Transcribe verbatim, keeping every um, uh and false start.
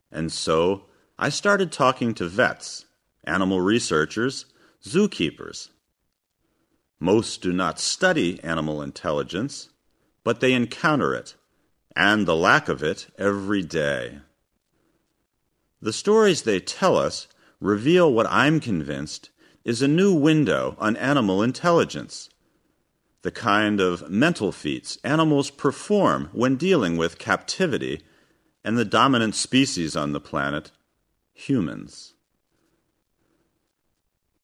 And so I started talking to vets, animal researchers, zookeepers. Most do not study animal intelligence, but they encounter it, and the lack of it, every day. The stories they tell us reveal what I'm convinced is a new window on animal intelligence, the kind of mental feats animals perform when dealing with captivity and the dominant species on the planet, humans.